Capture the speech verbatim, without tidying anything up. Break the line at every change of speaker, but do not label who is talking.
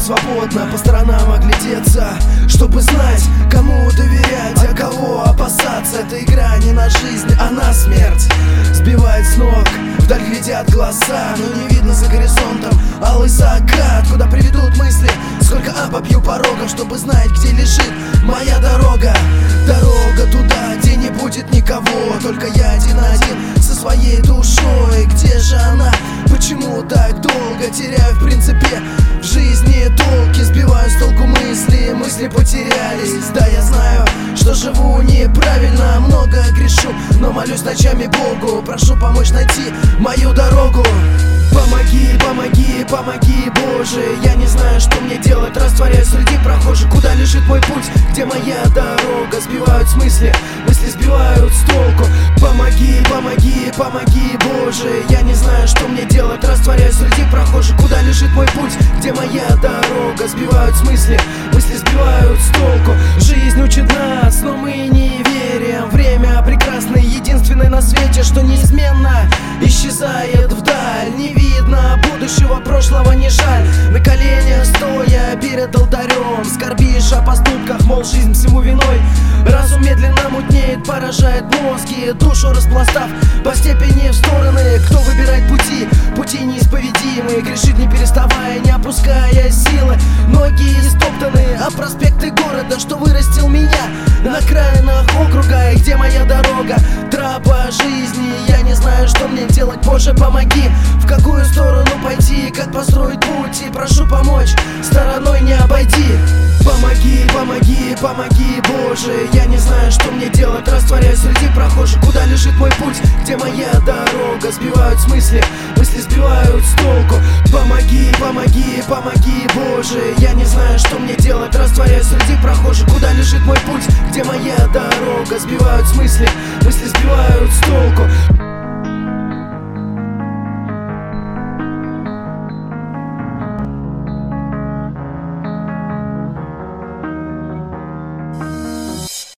свободно по сторонам оглядеться, чтобы знать, кому доверять, а кого опасаться. Эта игра не на жизнь, а на смерть. Сбивает с ног, вдаль глядят глаза, но не видно за горизонтом алый закат. Куда приведут мысли, сколько обобью порогов, чтобы знать, где лежит моя дорога. Дорога туда, где не будет никого, только я один-один со своей душой. Где же она? Почему так долго? Теряю в принципе в жизни толки, сбиваю с толку мысли, мысли потерялись. Да, я знаю, что живу неправильно, много грешу, но молюсь ночами Богу, прошу помочь найти мою дорогу. Помоги, помоги, помоги, Боже. Я не знаю, что мне делать, растворяюсь среди прохожих. Куда лежит мой путь, где моя дорога? Сбивают с мысли, мысли сбивают с толку. Помоги, помоги, помоги, Боже. Я не знаю, что мне делать, растворяюсь среди прохожих. Куда лежит мой путь, где моя дорога? Сбивают с мысли, мысли сбивают с толку. Жизнь учит нас, но мы не верим. Время прекрасное, единственное на свете, что неизменно исчезает вдаль. Не видно будущего, прошлого не жаль. На коленях стоя перед алтарем скорбишь о поступках, мол, жизнь всему виной. Разум медленно мутнеет, поражает мозги, душу распластав по степени в стороны. Кто выбирает пути, пути неисповедимые, грешит не переставая, не опуская силы. Ноги истоптаны, а проспекты города, что вырастил меня на окраинах округа. И где моя дорога, тропа жизни? Я не знаю, что мне делать, Боже, помоги. В какую сторону пойти, как построить путь, и прошу помочь, стороной не обойди. Помоги, помоги, помоги, Боже. Я не знаю, что мне делать, растворяюсь среди прохожих. Куда лежит мой путь, где моя дорога? Сбивают с мысли, мысли сбивают с толку. Помоги, помоги, помоги, Боже. Я не знаю, что мне делать, растворяюсь среди прохожих.